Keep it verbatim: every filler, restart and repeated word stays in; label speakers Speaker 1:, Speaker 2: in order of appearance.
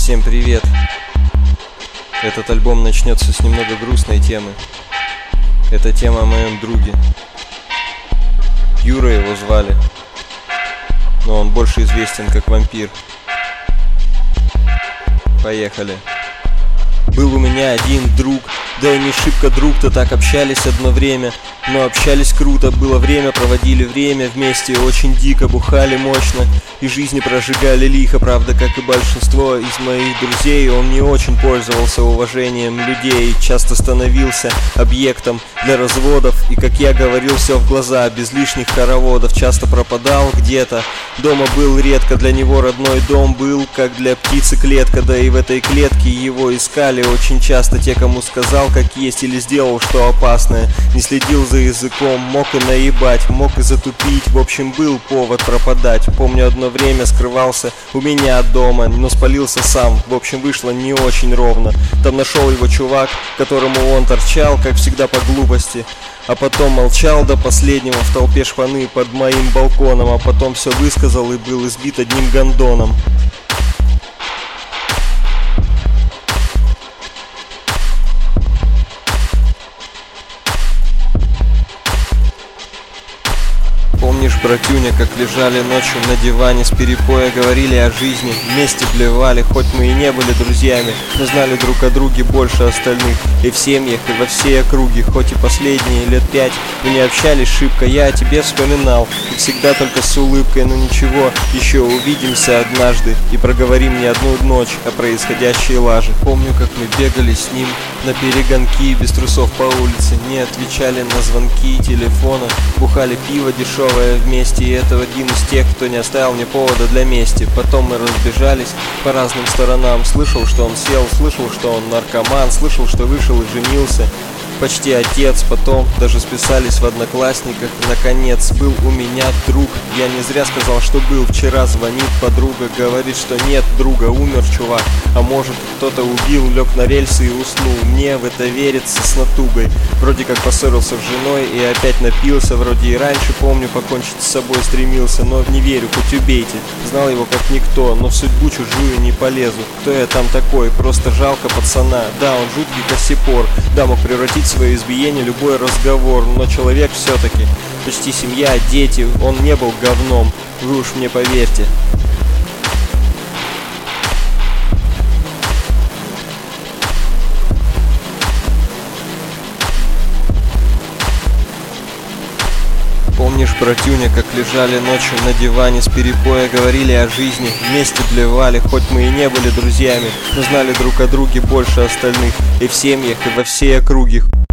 Speaker 1: Всем привет! Этот альбом начнется с немного грустной темы. Это тема о моем друге. Юра его звали, но он больше известен как вампир. Поехали. Был у меня один друг, да и не шибко друг-то, так общались одно время. Но общались круто, было время, проводили время вместе, очень дико, бухали мощно и жизни прожигали лихо. Правда, как и большинство из моих друзей, он не очень пользовался уважением людей, часто становился объектом для разводов. И, как я говорил, все в глаза, без лишних хороводов. Часто пропадал где-то, дома был редко, для него родной дом был как для птицы клетка. Да и в этой клетке его искали очень часто те, кому сказал как есть или сделал что опасное. Не следил за языком, мог и наебать, мог и затупить. В общем, был повод пропадать. Помню, одно время скрывался у меня дома, но спалился сам. В общем, вышло не очень ровно. Там нашел его чувак, которому он торчал, как всегда, по глупости. А потом молчал до последнего в толпе шпаны под моим балконом. А потом все высказал и был избит одним гондоном. Помнишь, братюня, как лежали ночью на диване с перепоя, говорили о жизни, вместе блевали. Хоть мы и не были друзьями, но знали друг о друге больше остальных. И в семьях, и во всей округе. Хоть и последние лет пять мы не общались шибко, я о тебе вспоминал, и всегда только с улыбкой. Но ничего, еще увидимся однажды и проговорим не одну ночь о происходящей лаже. Помню, как мы бегали с ним на перегонки без трусов по улице, не отвечали на звонки телефона, бухали пиво дешевое вместе, и это один из тех, кто не оставил мне повода для мести. Потом мы разбежались по разным сторонам. Слышал, что он сел, слышал, что он наркоман, слышал, что вышел и женился, почти отец. Потом даже списались в одноклассниках. Наконец был у меня друг. Я не зря сказал, что был. Вчера звонит подруга, говорит, что нет друга, умер чувак. А может, кто-то убил, лег на рельсы и уснул. Мне в это верится с натугой. Вроде как поссорился с женой и опять напился. Вроде и раньше, помню, покончить с собой стремился. Но не верю, хоть убейте. Знал его как никто, но в судьбу чужую не полезу. Кто я там такой? Просто жалко пацана. Да, он жуткий косипор. Да, мог превратить в свое избиение любой разговор. Но человек все-таки, почти семья, дети. Он не был говном, вы уж мне поверьте. Помнишь, братюня, как лежали ночью на диване с перепоя, говорили о жизни, вместе блевали. Хоть мы и не были друзьями, но знали друг о друге больше остальных. И в семьях, и во всей округе.